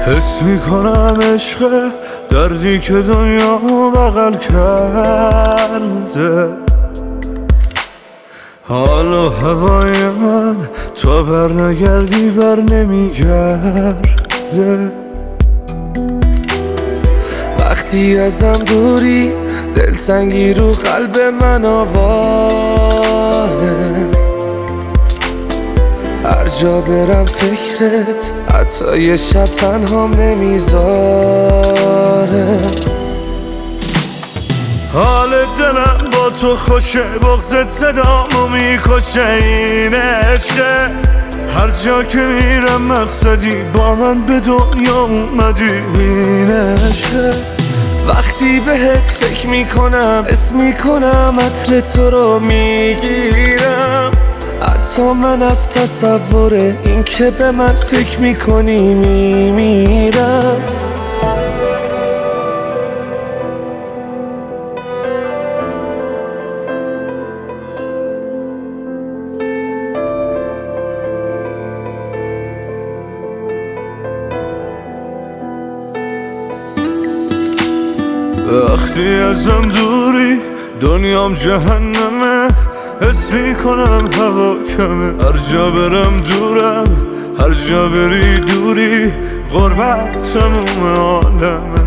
حس میکنم عشق دردی که دنیا بغل کرده. حال و هوای من تا بر نگردی بر نمیگرده. وقتی ازم دوری دلتنگی رو قلب من آواره. هر جا برم فکرت حتی یه شب تنهام نمیذاره. حال دلم با تو خوشه، بغضت صدامو میکشه. این عشقه هر جا که میرم مقصدی، با من به دنیا اومدی. این عشقه وقتی بهت فکر میکنم حس میکنم عطر تو رو میگیرم. حتی من از تصور این که به من فکر میکنی میمیرم. وقتی ازم دوری دنیام جهنمه. حس میکنم هوا کمه، هر جا برم دورم، هر جا بری دوری. غربت تموم عالمه.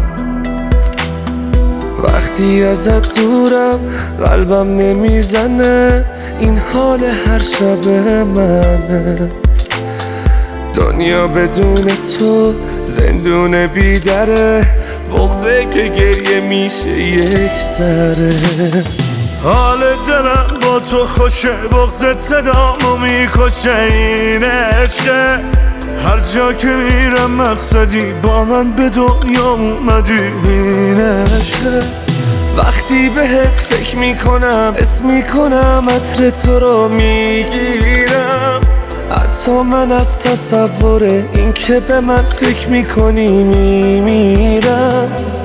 وقتی ازت دورم قلبم نمیزنه، این حال هر شب منه. دنیا بدون تو زندون بیدره، بغضه که گریه میشه یک سره. حال دلم با تو خوشه، بغضت صدامو میکشه. این عشقه هر جا که میرم مقصدی، با من به دنیا اومدی. این عشقه وقتی بهت فکر میکنم حس میکنم عطر تو رو میگیرم. حتی من از تصور این که به من فکر میکنی میمیرم.